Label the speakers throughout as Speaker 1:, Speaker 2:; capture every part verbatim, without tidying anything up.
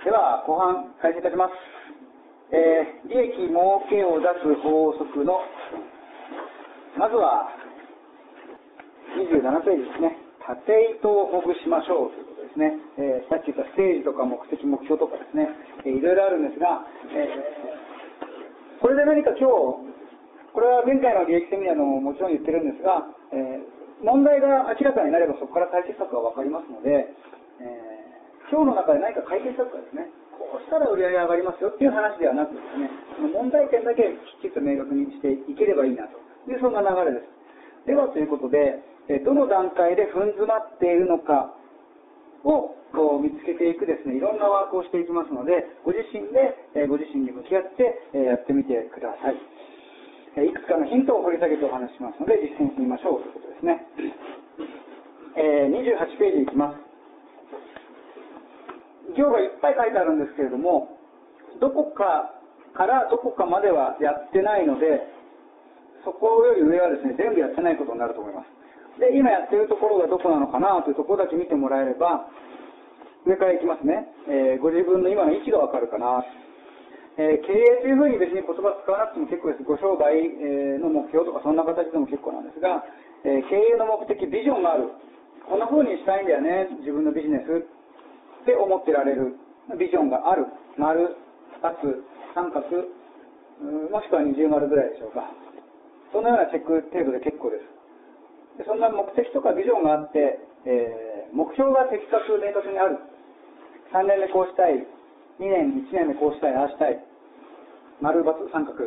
Speaker 1: では、後半開始いたします。えー、利益儲けを出す法則の、まずは、にじゅうななページですね。縦糸をほぐしましょうということですね。えー、さっき言ったステージとか目的、目標とかですね、えー、いろいろあるんですが、えー、これで何か今日、これは前回の利益セミナーのももちろん言ってるんですが、えー、問題が明らかになればそこから解決策が分かりますので、えー今日の中で何か解決策がですね、こうしたら売り上げ上がりますよっていう話ではなくですね、問題点だけきっちりと明確にしていければいいなというそんな流れです。ではということで、どの段階で踏ん詰まっているのかをこう見つけていくですね、いろんなワークをしていきますので、ご自身でご自身に向き合ってやってみてください。いくつかのヒントを掘り下げてお話ししますので、実践してみましょうということですね。にじゅうはちページいきます。行がいっぱい書いてあるんですけれども、どこかからどこかまではやってないので、そこより上はですね、全部やってないことになると思います。で、今やってるところがどこなのかなというところだけ見てもらえれば、上からいきますね。えー、ご自分の今の位置がわかるかな。えー、経営というふうに別に言葉使わなくても結構です。ご商売の目標とかそんな形でも結構なんですが、えー、経営の目的、ビジョンがある。こんな風にしたいんだよね、自分のビジネス。って思ってられるビジョンがある、丸、×、三角、もしくは二重丸ぐらいでしょうか。そのようなチェック程度で結構です。でそんな目的とかビジョンがあって、えー、目標が的確明確にある。さんねんめこうしたい、にねん、いちねんめこうしたい、ああしたい、丸、×、三角。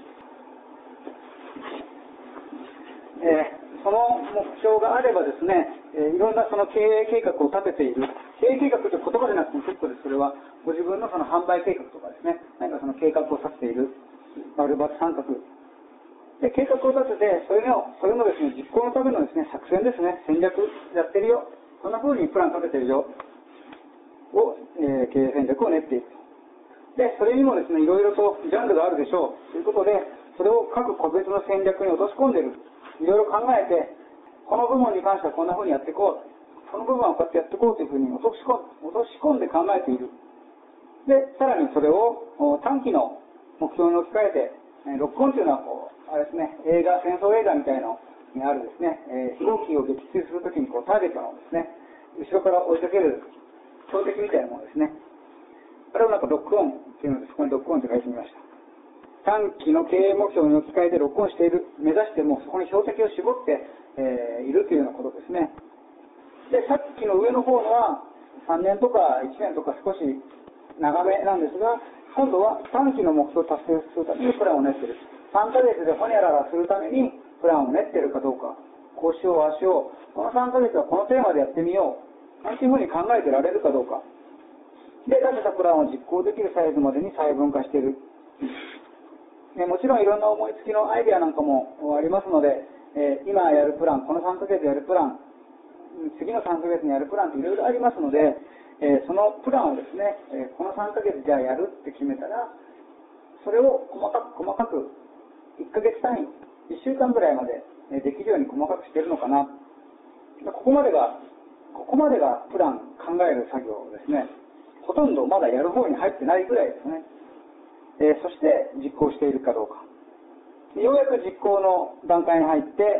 Speaker 1: えーその目標があればですね、えー、いろんなその経営計画を立てている。経営計画という言葉でなくても結構です。それはご自分のその販売計画とかですね、何かその計画を立てている。丸×三角。で、計画を立てて、それの、それのですね、実行のためのですね、作戦ですね、戦略やってるよ。こんな風にプラン立ててるよ。を、えー、経営戦略を練っていく。で、それにもですね、いろいろとジャンルがあるでしょう。ということで、それを各個別の戦略に落とし込んでいる。いろいろ考えて、この部門に関してはこんな風にやっていこう。この部分はこうやってやっていこうというふうに落とし込ん、落とし込んで考えている。で、さらにそれを短期の目標に置き換えて、ロックオンというのはこう、あれですね、映画、戦争映画みたいなのにあるですね、えー、飛行機を撃墜するときにこうターゲットのですね、後ろから追いかける標的みたいなものですね。あれをなんかロックオンっていうので、そこにロックオンって書いてみました。短期の経営目標に置き換えてロックオンしている、目指してもそこに標的を絞って、えー、いるというようなことですね。で、さっきの上の方のはさんねんとかいちねんとか少し長めなんですが、今度は短期の目標を達成するためにプランを練っている。さんかげつでホニャララするためにプランを練っているかどうか、こうしよう、ああしよう、このさんかげつはこのテーマでやってみよう、なんていうふうに考えてられるかどうか。で、出せたプランを実行できるサイズまでに細分化している。ね、もちろんいろんな思いつきのアイデアなんかもありますので、えー、今やるプラン、このさんかげつやるプラン、次のさんかげつにやるプランっていろいろありますので、えー、そのプランをですね、えー、このさんかげつじゃあやるって決めたら、それを細かく細かくいっかげつ単位、いっしゅうかんぐらいまでできるように細かくしているのかな。ここまでが、ここまでがプラン考える作業ですね。ほとんどまだやる方に入ってないぐらいですね。えー、そして実行しているかどうか。ようやく実行の段階に入って、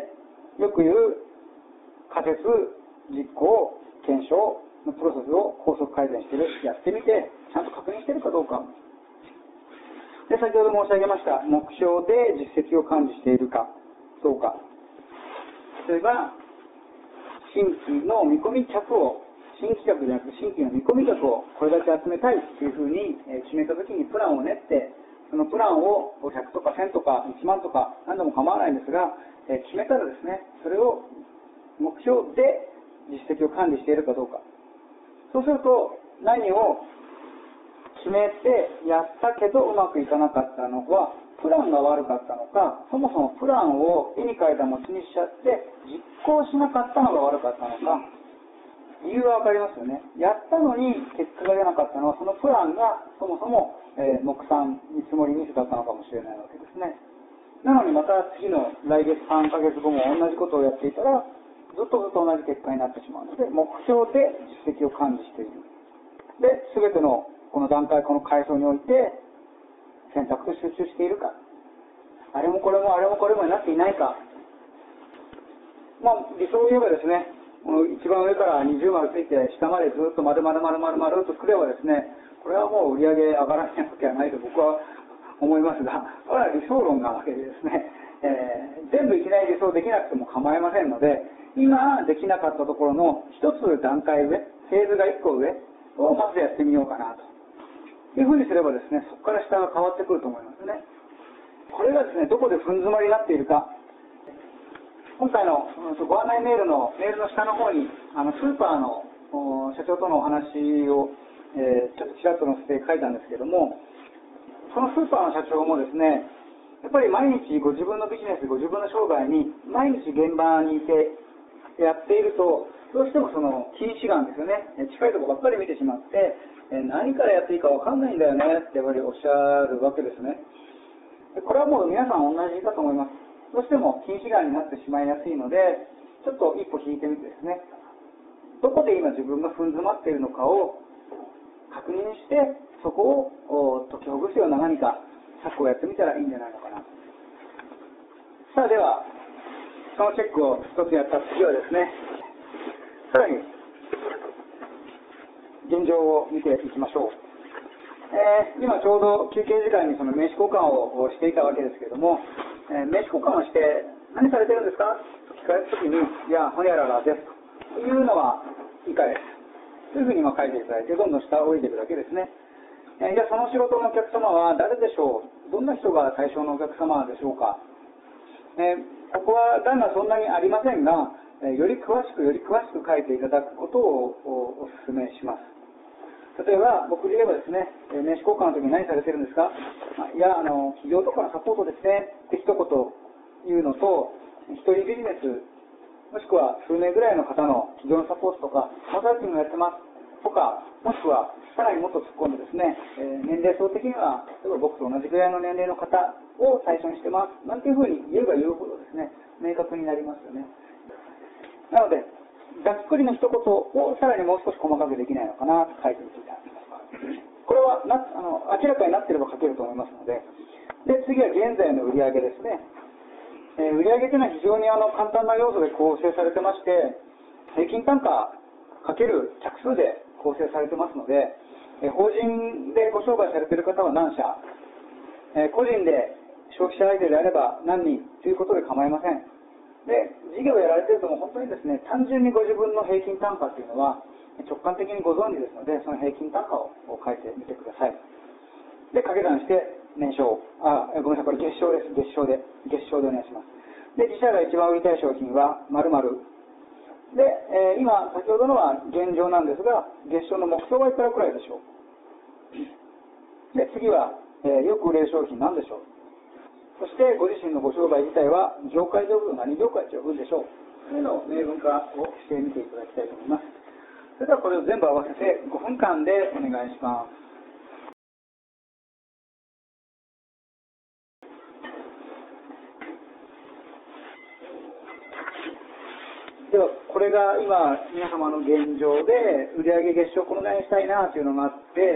Speaker 1: よく言う仮説、実行、検証のプロセスを高速改善している、やってみて、ちゃんと確認しているかどうか。で、先ほど申し上げました、目標で実績を管理しているかどうか。それが、新規の見込み客を、新規客じゃなくて新規の見込み客をこれだけ集めたいというふうに決めたときにプランを練って、そのプランをひゃくとかせんとかいちまんとか何でも構わないんですが、決めたらですね、それを目標で実績を管理しているかどうか。そうすると何を決めてやったけどうまくいかなかったのは、プランが悪かったのか、そもそもプランを絵に描いた餅にしちゃって実行しなかったのが悪かったのか、理由はわかりますよね。やったのに結果が出なかったのは、そのプランがそもそも、えー、目算、見積もりミスだったのかもしれないわけですね。なのにまた次の来月さんかげつごも同じことをやっていたら、ずっとずっと同じ結果になってしまうので、目標で実績を管理している。で、すべてのこの段階、この階層において選択と集中しているか、あれもこれもあれもこれもになっていないか。まあ、理想を言えばですね、この一番上から二重丸ついて下までずっと丸々丸々丸とくればですね、これはもう売り上げ上がらないわけはないと僕は思いますが、これは理想論なわけでですね、えー、全部いきなり理想できなくても構いませんので、今できなかったところの一つ段階上、フェーズが一個上をまずやってみようかなというふうにすればですね、そこから下が変わってくると思いますね。これがですね、どこでふん詰まりになっているか。今回のご案内メールのメールの下の方にあのスーパーの社長とのお話を、えー、ちょっとちらっと載せて書いたんですけども、そのスーパーの社長もですね、やっぱり毎日ご自分のビジネス、ご自分の商売に毎日現場にいてやっていると、どうしてもその近視眼ですよね、近いところばっかり見てしまって、何からやっていいか分かんないんだよねってやっぱりおっしゃるわけですね。これはもう皆さん同じだと思います。どうしても近視眼になってしまいやすいので、ちょっと一歩引いてみてですね、どこで今自分がふん詰まっているのかを確認して、そこを解きほぐすような何か策をやってみたらいいんじゃないのかな。さあでは、そのチェックを一つやった次はですね、さらに現状を見ていきましょう。えー、今ちょうど休憩時間にその名刺交換をしていたわけですけれども、えー、名刺交換をして何されてるんですかと聞かれたときに、いや、ほにゃららですというのは以下です。というふうに今書いていただいて、どんどん下を降りていくだけですね。えー、じゃあその仕事のお客様は誰でしょう、どんな人が対象のお客様でしょうか。えー、ここは段がそんなにありませんが、えー、より詳しくより詳しく書いていただくことを お, お勧めします。例えば僕で言えばですね、えー、名刺交換の時に何されてるんですか、まあ、いやあの企業とかのサポートですねって一言言うのと、一人ビジネスもしくは数年ぐらいの方の企業のサポートとかコンサルティングをやってますとか、もしくはさらにもっと突っ込んでですね、えー、年齢層的には例えば僕と同じぐらいの年齢の方を対象にしてますなんていうふうに言えば言うほどですね、明確になりますよね。なのでざっくりの一言をさらにもう少し細かくできないのかなと書いてみていただきます。これはなあの明らかになっていれば書けると思いますので、で次は現在の売上ですね。えー、売上というのは非常にあの簡単な要素で構成されてまして、平均単価かける客数で構成されてますので、えー、法人でご商売されている方は何社、えー、個人で消費者相手であれば何人ということで構いません。で、事業をやられているとも本当にですね、単純にご自分の平均単価というのは直感的にご存知ですので、その平均単価を書いてみてください。で、掛け算して年商、あ、ごめんなさい、これ月商です。月商で、月商でお願いします。で、自社が一番売りたい商品は〇〇。で、えー、今、先ほどのは現状なんですが、月商の目標はいくらくらいでしょう。で、次は、えー、よく売れる商品なんでしょう。そしてご自身のご商売自体は業界上部、何業界上部でしょうというのを明文化をしてみていただきたいと思います。それではこれを全部合わせてごふんかんでお願いします。ではこれが今皆様の現状で売上月賞このぐらいにしたいなというのがあって、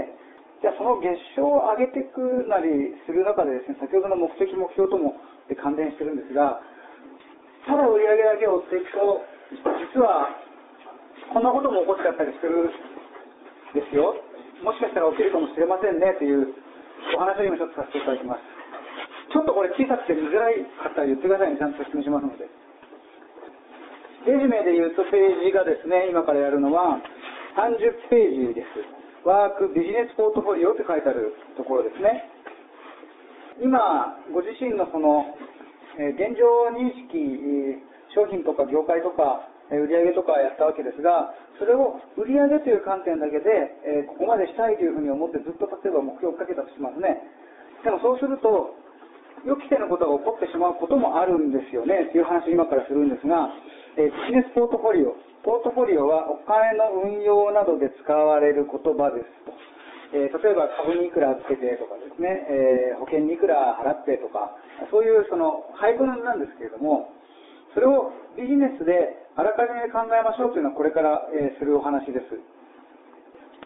Speaker 1: じゃあその月賞を上げていくなりする中でですね、先ほどの目的目標とも関連してるんですが、ただ売上だけを追っていくと実はこんなことも起こっちゃったりするんですよ。もしかしたら起きるかもしれませんねというお話を今ちょっとさせていただきます。ちょっとこれ小さくて見づらい方は言ってくださいね。ちゃんと説明しますので。レジュメで言うとページがですね、今からやるのはさんじゅっページです。ワークビジネスポートフォリオって書いてあるところですね。今ご自身のその、えー、現状認識、えー、商品とか業界とか、えー、売上とかやったわけですが、それを売上という観点だけで、えー、ここまでしたいというふうに思ってずっと例えば目標をかけたとしますね。でもそうすると予期せぬことが起こってしまうこともあるんですよねという話を今からするんですが、えー、ビジネスポートフォリオポートフォリオはお金の運用などで使われる言葉ですと、えー、例えば株にいくらつけてとかですね、えー、保険にいくら払ってとか、そういうその配分なんですけれども、それをビジネスであらかじめ考えましょうというのはこれから、えー、するお話です。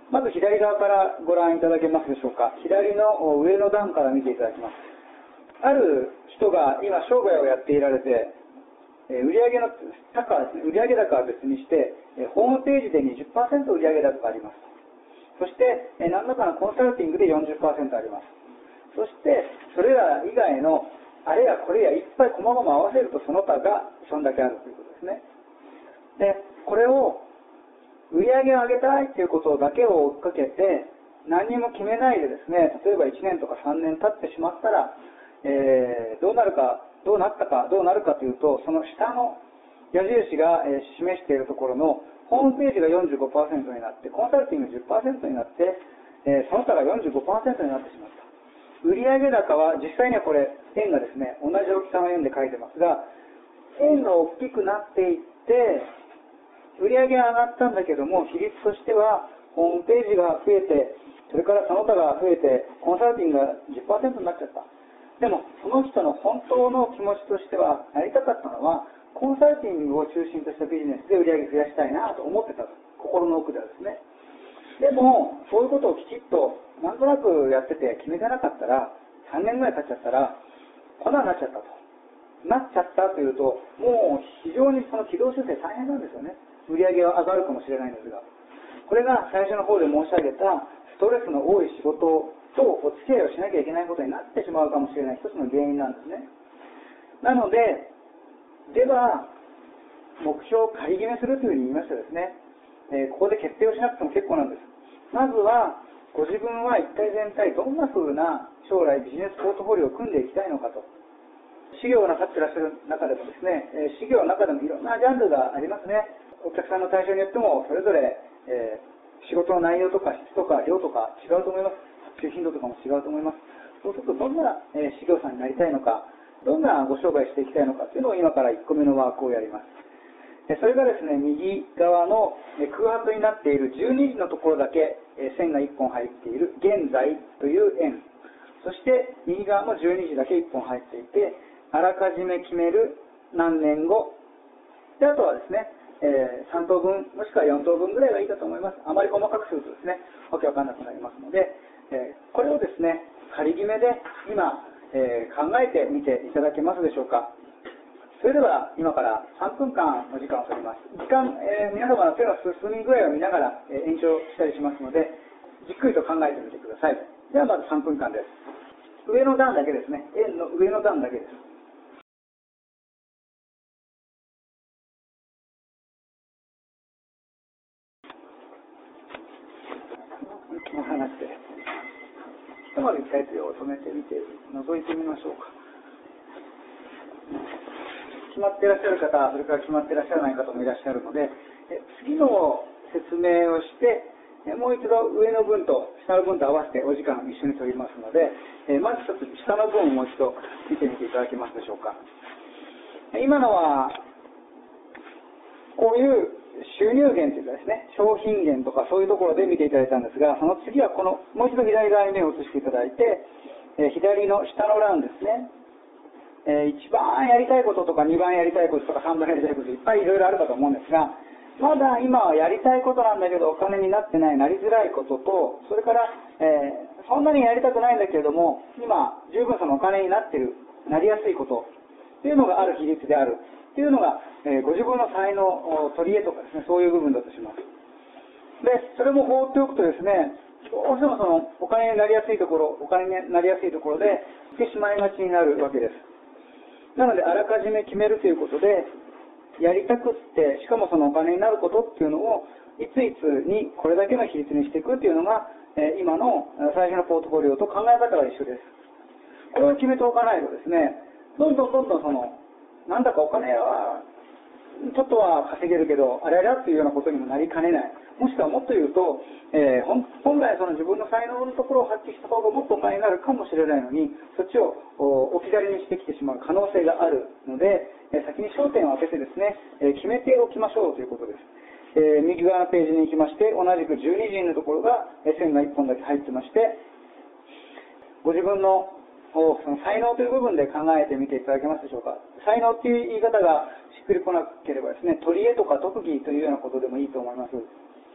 Speaker 1: まず左側からご覧いただけますでしょうか。左の上の段から見ていただきます。ある人が今商売をやっていられて、売上の高はですね、売上高は別にして、ホームページで にじゅっパーセント 売上高があります。そして、何らかのコンサルティングで よんじゅっパーセント あります。そして、それら以外のあれやこれやいっぱい細々合わせるとその他がそんだけあるということですね。で、これを売り上げを上げたいということだけを追っかけて何にも決めないでですね、例えばいちねんとかさんねん経ってしまったら、えー、どうなるか、どうなったか、どうなるかというと、その下の矢印が、えー、示しているところのホームページが よんじゅうごパーセント になって、コンサルティング じゅっパーセント になって、えー、その他が よんじゅうごパーセント になってしまった。売上高は実際にはこれ円がですね、同じ大きさの円で書いてますが、円が大きくなっていって売上が上がったんだけども、比率としてはホームページが増えて、それからその他が増えてコンサルティングが じゅっパーセント になっちゃった。でもその人の本当の気持ちとしては、やりたかったのはコンサルティングを中心としたビジネスで売上増やしたいなと思ってたと、心の奥ではですね。でもそういうことをきちっとなんとなくやってて決めてなかったら、さんねんぐらい経っちゃったらこんなになっちゃったとなっちゃったというと、もう非常にその軌道修正大変なんですよね。売上は上がるかもしれないんですが、これが最初の方で申し上げたストレスの多い仕事とお付き合いをしなきゃいけないことになってしまうかもしれない一つの原因なんですね。なので、では目標を仮決めするというふうに言いましたですね、えー、ここで決定をしなくても結構なんです。まずはご自分は一体全体どんな風な将来ビジネスポートフォリオを組んでいきたいのかと。事業をなさっていらっしゃる中でもですね、えー、事業の中でもいろんなジャンルがありますね。お客さんの対象によってもそれぞれ、えー、仕事の内容とか質とか量とか違うと思います。発注頻度とかも違うと思います。そうするとどんな、えー、事業さんになりたいのか、どんなご商売していきたいのかというのを今からいっこめのワークをやります。それがですね、右側の空白になっているじゅうにじのところだけ線がいっぽん入っている現在という円、そして右側もじゅうにじだけいっぽん入っていて、あらかじめ決める何年後で、あとはですね、えー、さん等分もしくはよん等分ぐらいがいいかと思います。あまり細かくするとですね、わけわかんなくなりますので、えー、これをですね、仮決めで今、えー、考えてみていただけますでしょうか。それでは今からさんぷんかんの時間を取ります。時間、えー、皆様の手の進み具合を見ながら、えー、延長したりしますので、じっくりと考えてみてください。ではまずさんぷんかんです。上の段だけですね。円の上の段だけです。この話で、ひとまず一回手を止めてみて、覗いてみましょうか。決まっていらっしゃる方、それから決まっていらっしゃらない方もいらっしゃるので、え次の説明をして、えもう一度上の分と下の分と合わせてお時間一緒に取りますので、えまず一つ下の分をもう一度見てみていただけますでしょうか。今のはこういう収入源というかですね、商品源とかそういうところで見ていただいたんですが、その次はこのもう一度左側に目を移していただいて、え左の下の欄ですね、えー、いちばんやりたいこととかにばんやりたいこととかさんばんやりたいこといっぱいいろいろあるかと思うんですが、まだ今はやりたいことなんだけどお金になってない、なりづらいことと、それから、えー、そんなにやりたくないんだけれども今十分そのお金になっている、なりやすいことというのがある比率であるというのが、えー、ご自分の才能、取り柄とかですね、そういう部分だとします。で、それも放っておくとですね、どうしてもそのお金になりやすいところ、お金になりやすいところで来てしまいがちになるわけです。なので、あらかじめ決めるということで、やりたくって、しかもそのお金になることっていうのを、いついつにこれだけの比率にしていくっていうのが、えー、今の最初のポートフォリオと考え方が一緒です。これを決めておかないとですね、どんどんどんどんその、なんだかお金は、ちょっとは稼げるけど、あれあれっていうようなことにもなりかねない。もしくはもっと言うと、えー、本来その自分の才能のところを発揮した方がもっとお金になるかもしれないのに、そっちを置き去りにしてきてしまう可能性があるので、えー、先に焦点を当ててですね、えー、決めておきましょうということです。えー、右側のページに行きまして、同じくじゅうにじのところが、えー、線がいっぽんだけ入ってまして、ご自分のその才能という部分で考えてみていただけますでしょうか。才能という言い方がしっくりこなければですね、取り柄とか特技というようなことでもいいと思います。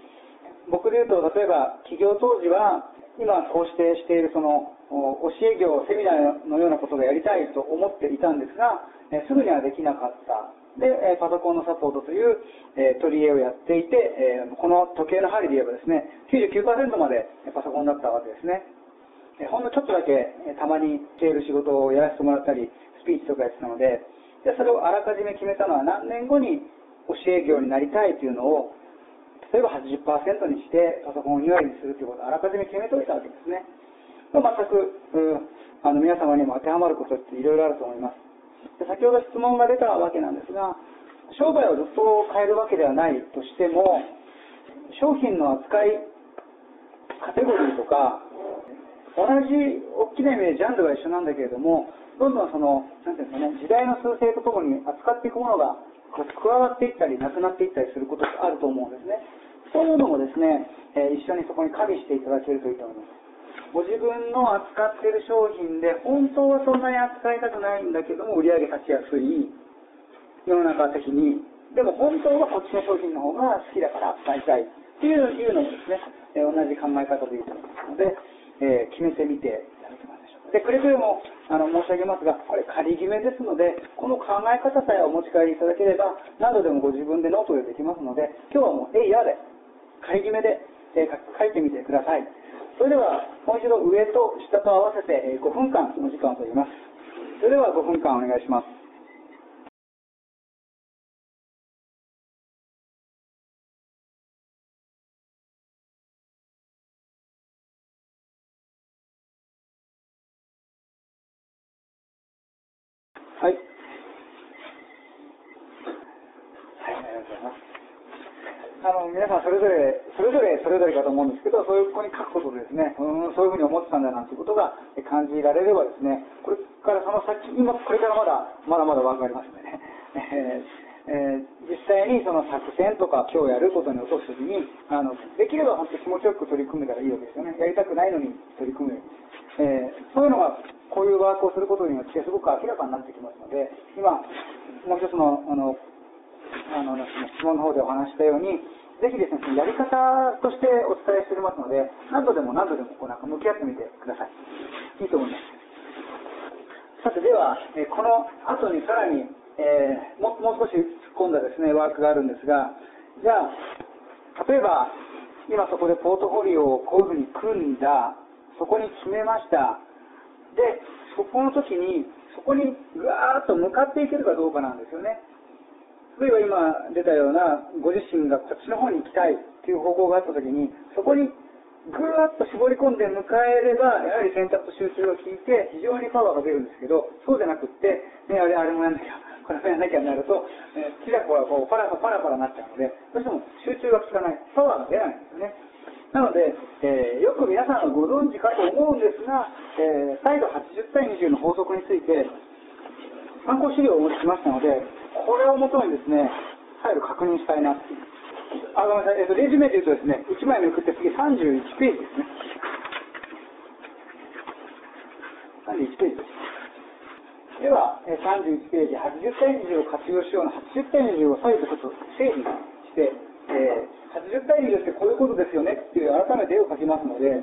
Speaker 1: 僕で言うと、例えば起業当時は、今こうしてしているその教え業、セミナーのようなことがやりたいと思っていたんですが、えすぐにはできなかった。で、パソコンのサポートという、え取り柄をやっていて、えこの時計の針で言えばですね、きゅうじゅうきゅうパーセント までパソコンだったわけですね。えほんのちょっとだけたまにしている仕事をやらせてもらったり、スピーチとかやってたので、でそれをあらかじめ決めたのは何年後に教え業になりたいというのを、例えば はちじゅっパーセント にしてパソコンをに割にするということをあらかじめ決めておいたわけですね。全く、うん、あの皆様にも当てはまることっていろいろあると思います。で先ほど質問が出たわけなんですが、商売をずっと変えるわけではないとしても、商品の扱いカテゴリーとか、同じ大きな意味でジャンルは一緒なんだけれども、どんどんその、なんていうんですかね、時代の趨勢とともに扱っていくものが加わっていったり、なくなっていったりすることがあると思うんですね。そういうのもですね、えー、一緒にそこに加味していただけるといいと思います。ご自分の扱っている商品で、本当はそんなに扱いたくないんだけども、売り上げ立ちやすい、世の中的に、でも本当はこっちの商品の方が好きだから扱いたいっていういうのもですね、えー、同じ考え方でいいと思いますので、えー、決めてみていただけますでしょうか。で、くれぐれもあの申し上げますが、これ仮決めですので、この考え方さえお持ち帰りいただければ、何度でもご自分でノートでできますので、今日はもう、えいやで、仮決めで、えー、書いてみてください。それでは、もう一度上と下と合わせてごふんかんお時間を取ります。それではごふんかんお願いします。はい。はい、ありがとうございます。あの、皆さんそれぞれ、それぞれ、それぞれかと思うんですけど、そういうここに書くことでですね、うん、そういうふうに思ってたんだなんていうことが感じられればですね、これからその先、今、これからまだ、まだまだ分かりますのでね、えーえー、実際にその作戦とか今日やることに落とすときに、あの、できれば本当に気持ちよく取り組めたらいいわけですよね。やりたくないのに取り組むように。えー、そういうのが、こういうワークをすることによってすごく明らかになってきますので、今、もう一つの、あの、あの、質問の方でお話したように、ぜひですね、やり方としてお伝えしておりますので、何度でも何度でもこうなんか向き合ってみてください。いいと思います。さて、では、えこの後にさらに、えー、も, もう少し突っ込んだですね、ワークがあるんですが、じゃあ、例えば、今そこでポートフォリオをこういうふうに組んだ、そこに決めました。で、そこの時に、そこにぐわーっと向かっていけるかどうかなんですよね。例えば今出たような、ご自身がこっちの方に行きたいという方向があったときに、そこにぐわっと絞り込んで迎えれば、やはり選択と集中が効いて、非常にパワーが出るんですけど、そうじゃなくって、ね、あれ、あれもやんなきゃ、これもやんなきゃになると、えー、キラコがこうパラパラパラパラになっちゃうので、どうしても集中が効かない、パワーが出ないんですよね。なので、えー、よく皆さんはご存知かと思うんですが、えー、再度はちじゅう対にじゅうの法則について、参考資料をお持ちしましたので、これをもとにですね、再度確認したいなっていう。あ、ごめんなさい、えっと、レジュメで言うとですね、いちまいめくって次さんじゅういちページですね。さんじゅういちページです。では、さんじゅういちページ、はちじゅう対にじゅうを活用しようのはちじゅう対にじゅうを再度ちょっと整理して、えー、はちじゅう対にじゅうってこういうことですよねっていう改めて絵を描きますので、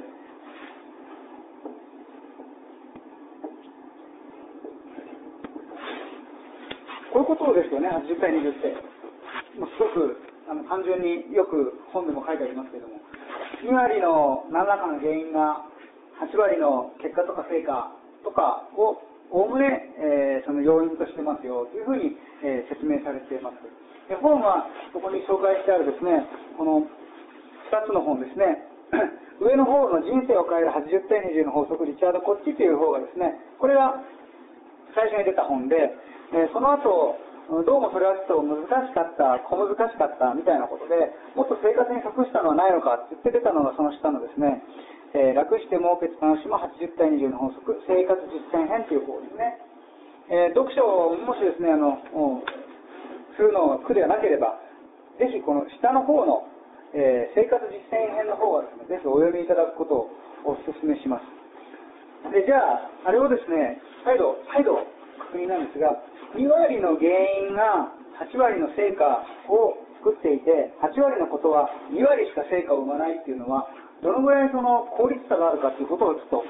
Speaker 1: こういうことですよね、はちじゅう対にじゅうって。もうすごくあの単純によく本でも書いてありますけれども、に割の何らかの原因がはち割の結果とか成果とかをおおむね、えー、その要因としてますよというふうに、えー、説明されています。で本はそこに紹介してあるですね、このふたつの本ですね、上の方の人生を変えるはちじゅう対にじゅうの法則、リチャード・コッチという方がですね、これが最初に出た本で、えー、その後どうもそれはちょっと難しかった、小難しかったみたいなことで、もっと生活に即したのはないのかって言って出たのがその下のですね、えー、楽して儲けて楽しむはちじゅう対にじゅうの法則、生活実践編という方ですね。えー、読書をもしですね、あの、するの苦ではなければ、ぜひこの下の方の、えー、生活実践編の方はですね、ぜひお読みいただくことをお勧めします。で、じゃあ、あれをですね、再度、再度確認なんですが、に割の原因がはち割の成果を作っていて、はち割のことはに割しか成果を生まないっていうのは、どのぐらいその効率差があるかっていうことをちょっと、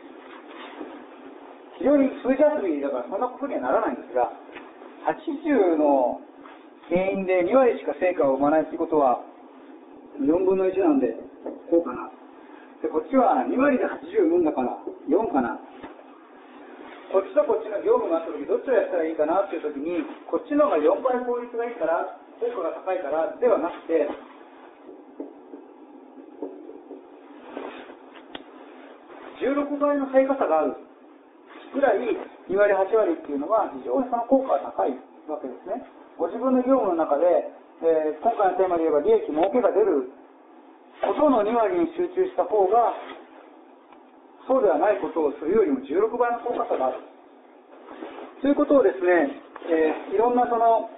Speaker 1: 非常に数字遊びだからそんなことにはならないんですが、はちじゅうの原因でに割しか成果を生まないっていうことは、よんぶんのいちなんで、こうかな。で、こっちはに割ではちじゅう生むんだから、よんかな。こっちとこっちの業務があったとき、どっちをやったらいいかなっていうときに、こっちの方がよんばい効率がいいから、効果が高いからではなくて、じゅうろくばいの成果差があるぐらいに割はち割っていうのは非常にその効果が高いわけですね。ご自分の業務の中で、えー、今回のテーマで言えば利益、儲けが出ることのに割に集中した方が、そうではないことをするよりもじゅうろくばいの効果差がある。ということをですね、えー、いろんなその、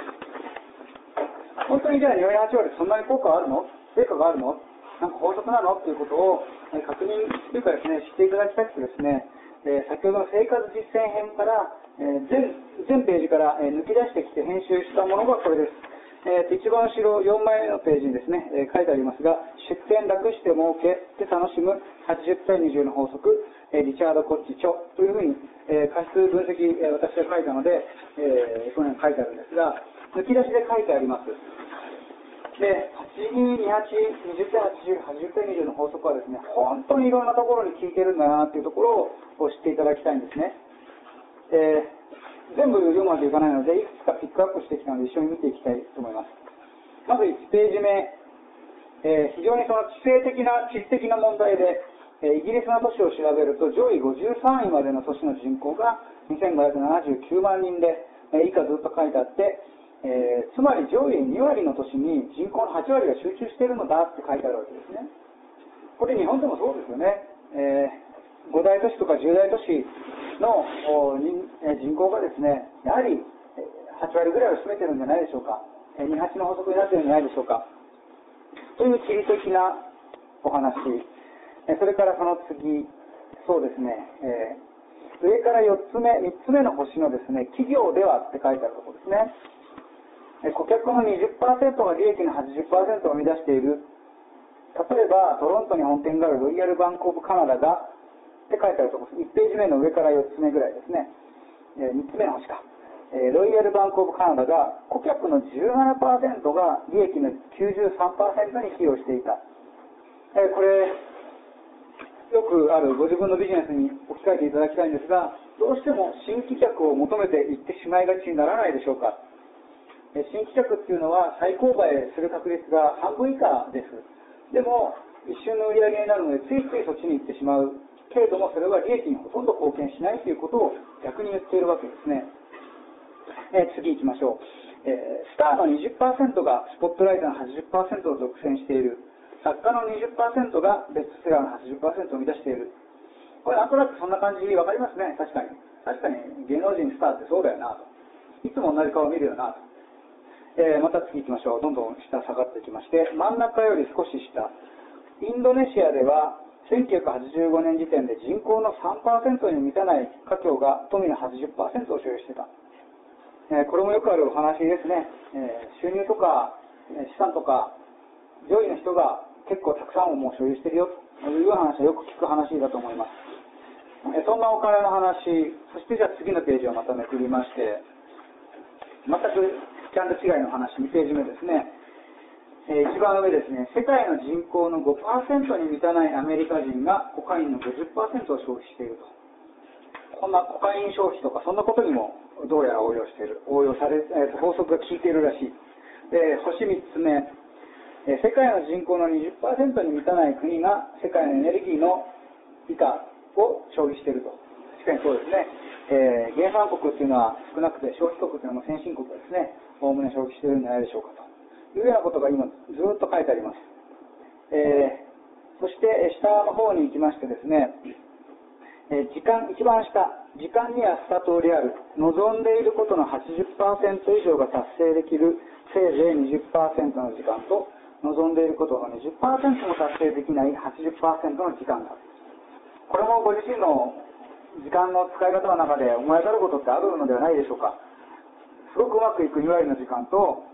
Speaker 1: 本当にじゃあに割はち割でそんなに効果があるの？成果があるの？なんか法則なのっていうことを、えー、確認というかですね、知っていただきたくてですね、えー、先ほどの生活実践編から、えー、全, 全ページから、えー、抜き出してきて編集したものがこれです。えー、と一番後ろよんまいめのページにですね、えー、書いてありますが、出店楽して儲けて楽しむはちじゅう対にじゅうの法則、えー、リチャード・コッチ著というふうに、えー、過失分析、えー、私が書いたので、えー、このように書いてあるんですが、抜き出しで書いてあります。で、はちににはち、にじゅう対はちじゅう、はちじゅう対にじゅうの法則はですね、本当にいろんなところに効いてるんだなっていうところを知っていただきたいんですね。えー全部読むわけいかないので、いくつかピックアップしてきたので一緒に見ていきたいと思います。まずいちページ目、えー、非常にその地政的な、地質的な問題で、えー、イギリスの都市を調べると上位ごじゅうさんいまでの都市の人口がにせんごひゃくななじゅうきゅうまんにんで、えー、以下ずっと書いてあって、えー、つまり上位に割の都市に人口のはち割が集中しているのだって書いてあるわけですね。これ日本でもそうですよね。えーご大都市とかじゅう大都市の人口がですね、やはりはち割ぐらいを占めてるんじゃないでしょうか。にはちの法則になっているんじゃないでしょうか。という地理的なお話。それからその次、そうですね、えー、上からよっつめ、みっつめの星のですね、企業ではって書いてあるところですね。顧客の にじゅっパーセント が利益の はちじゅっパーセント を生み出している。例えば、トロントに本店があるロイヤルバンクオブカナダがって書いてあるところです。いちページ目の上からよっつめぐらいですね。えー、みっつめの星か。えー、ロイヤルバンクオブカナダが顧客の じゅうななパーセント が利益の きゅうじゅうさんパーセント に寄与していた。えー、これ、よくあるご自分のビジネスに置き換えていただきたいんですが、どうしても新規客を求めていってしまいがちにならないでしょうか。えー、新規客っていうのは再購買する確率が半分以下です。でも、一瞬の売り上げになるので、ついついそっちに行ってしまう。けれども、それは利益にほとんど貢献しないということを逆に言っているわけですね。えー、次行きましょう。えー、スターの にじゅっパーセント がスポットライトの はちじゅっパーセント を独占している。作家の にじゅっパーセント がベストセラーの はちじゅっパーセント を生み出している。これなんとなくそんな感じわかりますね。確かに。確かに芸能人スターってそうだよなと。いつも同じ顔を見るよなと。えー、また次行きましょう。どんどん下下がっていきまして、真ん中より少し下。インドネシアではせんきゅうひゃくはちじゅうごねん時点で人口の さんパーセント に満たない華僑が富の はちじゅっパーセント を所有していた。えー、これもよくあるお話ですね。えー、収入とか資産とか上位の人が結構たくさんをもう所有しているよという話はよく聞く話だと思います。えー、そんなお金の話、そしてじゃあ次のページをまためくりまして、全くジャンル違いの話、にページ目ですね。えー、一番上ですね、世界の人口の ごパーセント に満たないアメリカ人がコカインの ごじゅっパーセント を消費していると。こんなコカイン消費とかそんなことにもどうやら応用している、応用され、えー、法則が効いているらしい。で、星みっつめ、えー、世界の人口の にじゅっパーセント に満たない国が世界のエネルギーの以下を消費していると。確かにそうですね。えー、原産国っていうのは少なくて消費国っていうのは先進国がですね、おおむね消費しているんじゃないでしょうかと。いうようなことが今ずっと書いてあります。えー、そして下の方に行きましてですね、えー、時間、一番下、時間には二通りある。望んでいることの はちじゅっパーセント 以上が達成できるせいぜい にじゅっパーセント の時間と、望んでいることの にじゅっパーセント も達成できない はちじゅっパーセント の時間がある。これもご自身の時間の使い方の中で思い当たることってあるのではないでしょうか。すごくうまくいくに割の時間と、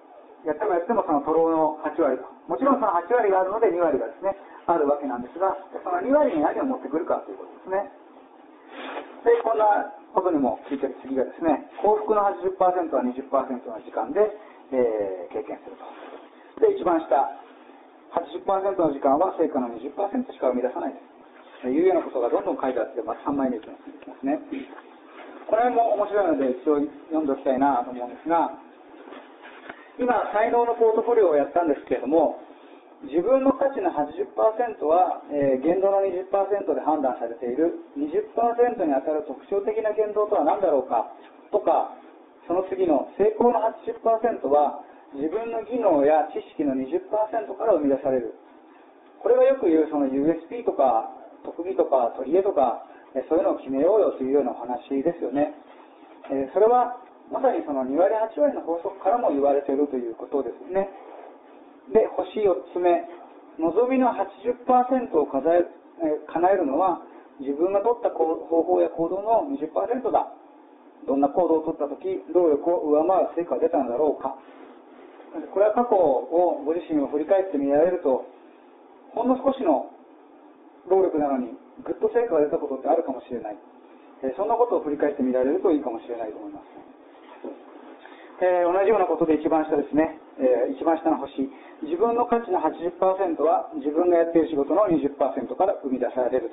Speaker 1: やってもやってもその徒労のはち割と。もちろんそのはち割があるのでに割がですね、あるわけなんですが、そのに割に何を持ってくるかということですね。で、こんなことにもついてる次がですね、幸福の はちじゅっパーセント は にじゅっパーセント の時間で、えー、経験すると。で、一番下、はちじゅっパーセント の時間は成果の にじゅっパーセント しか生み出さないです。いうようなことがどんどん書いてあって、またさんまいめいきますね。これも面白いので一応読んでおきたいなと思うんですが、今、才能のポートフォリオをやったんですけれども、自分の価値の はちじゅっパーセント は、えー、言動の にじゅっパーセント で判断されている にじゅっパーセント に当たる特徴的な言動とは何だろうかとか、その次の成功の はちじゅっパーセント は自分の技能や知識の にじゅっパーセント から生み出される。これがよく言うその ユーエスピー とか特技とか取り柄とか、えー、そういうのを決めようよというようなお話ですよね。えー、それはまさにそのに割はち割の法則からも言われているということですね。で、星よっつめ、望みの はちじゅっパーセント を叶え叶えるのは自分が取った方法や行動の にじゅっパーセント だ。どんな行動を取ったとき、労力を上回る成果が出たのだろうか。これは過去をご自身を振り返ってみられると、ほんの少しの労力なのにぐっと成果が出たことってあるかもしれない。そんなことを振り返ってみられるといいかもしれないと思います。えー、同じようなことで一番下ですね、えー、一番下の星、自分の価値の はちじゅっパーセント は自分がやっている仕事の にじゅっパーセント から生み出される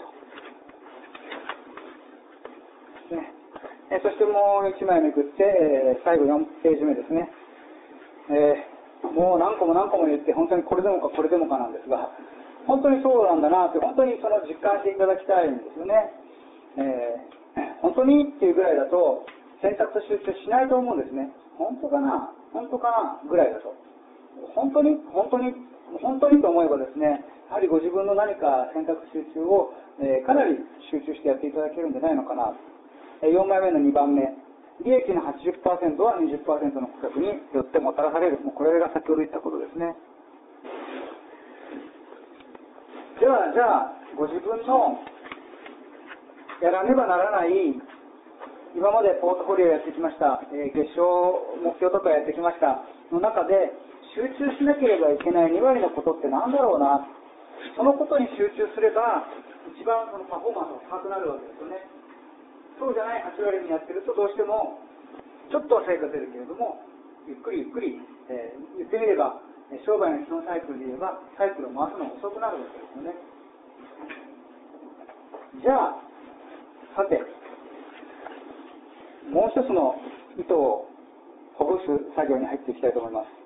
Speaker 1: と、ねえー、そしてもういちまいめくって、えー、最後よんページ目ですね、えー、もう何個も何個も言って本当にこれでもかこれでもかなんですが、本当にそうなんだなって本当にその実感していただきたいんですよね。えー、本当にっていうぐらいだと選択と集中しないと思うんですね。本当かな本当かなぐらいだと。本当に本当に本当にと思えばですね、やはりご自分の何か選択集中を、えー、かなり集中してやっていただけるんじゃないのかな。えー、よんまいめのにばんめ、利益の はちじゅっパーセント は にじゅっパーセント の顧客によってもたらされる。もうこれが先ほど言ったことですね。では、じゃあ、ご自分のやらねばならない今までポートフォリオをやってきました、えー、月賞目標とかやってきましたの中で集中しなければいけないに割のことって何だろうな、そのことに集中すれば一番そのパフォーマンスが高くなるわけですよね。そうじゃないはち割にやってるとどうしてもちょっとは成果出るけれどもゆっくりゆっくり、えー、言ってみれば商売の基本サイクルで言えばサイクルを回すのが遅くなるわけですよね。じゃあさてもう一つの糸をほぐす作業に入っていきたいと思います。